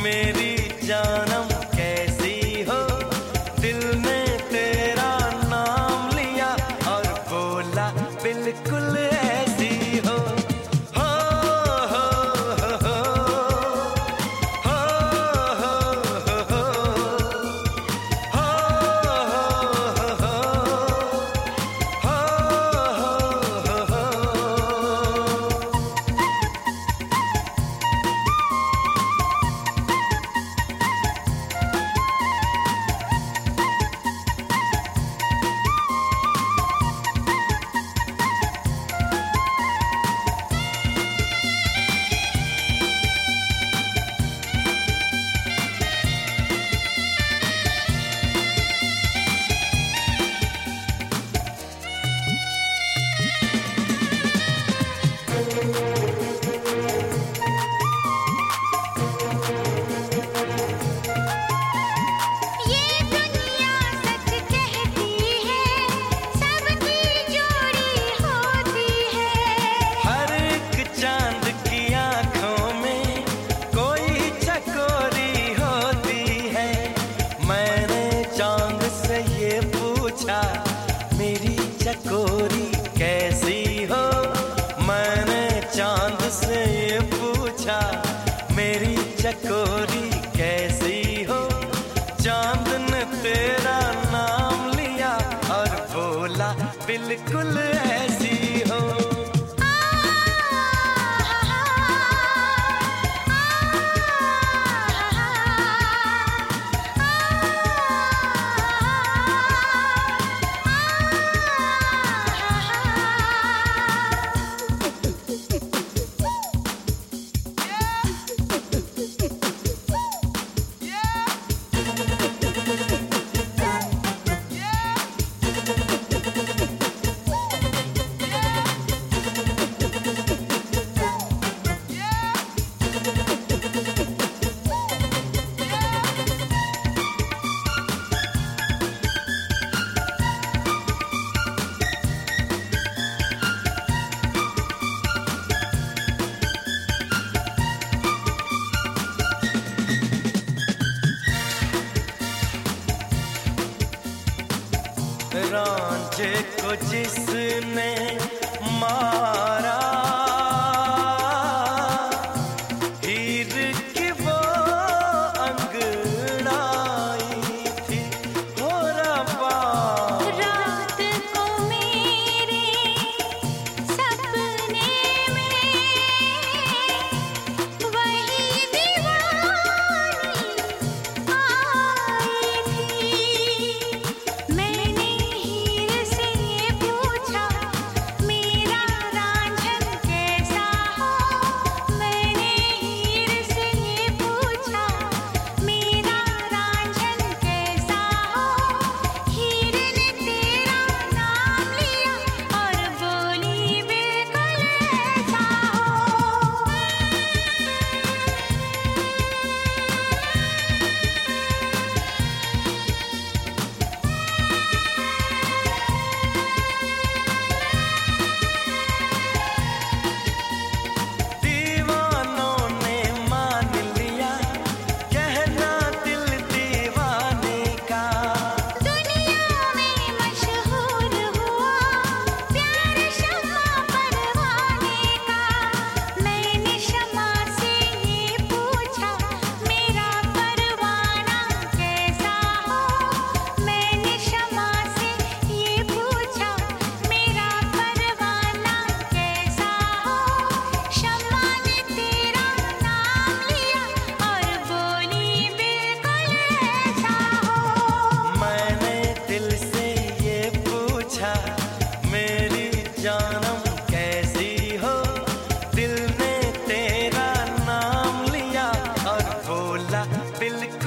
मेरी जानम कैसी हो। दिल ने तेरा नाम लिया और बोला बिल्कुल ऐसी हो। हो हो हो हो हो हो हो मेरी चकोरी कैसी हो। मैंने चांद से ये पूछा मेरी चकोरी कैसी हो। चांद ने तेरा नाम लिया और बोला बिल्कुल ऐसी हो। रांझे को जिसने मारा हीर की वो अंगड़ाई थी हो रबा। रात को मेरे सपने में वही दीवानी आई थी। मैंने हीर से ये पूछा मेरा रांझन कैसा हो। मैंने हीर से ये पूछा मेरा रांझन कैसा हो। हीर ने तेरा नाम लिया और बोली बिल्कुल ऐसा हो। दीवानों ने मान लिया कहना दिल दीवाने का। दुनिया में मशहूर हुआ प्यार शम्मा परवाने का। मैंने शम्मा से ये पूछा मेरा परवाना कैसा हो। मैंने शम्मा से ये पूछा मेरा परवाना कैसा हो। शम्मा ने तेरा नाम लिया और बोली बिल्कुल ऐसा हो। मैंने दिल से ये पूछा मेरी जानम कैसी हो। दिल ने तेरा नाम लिया और बोला बिल्कुल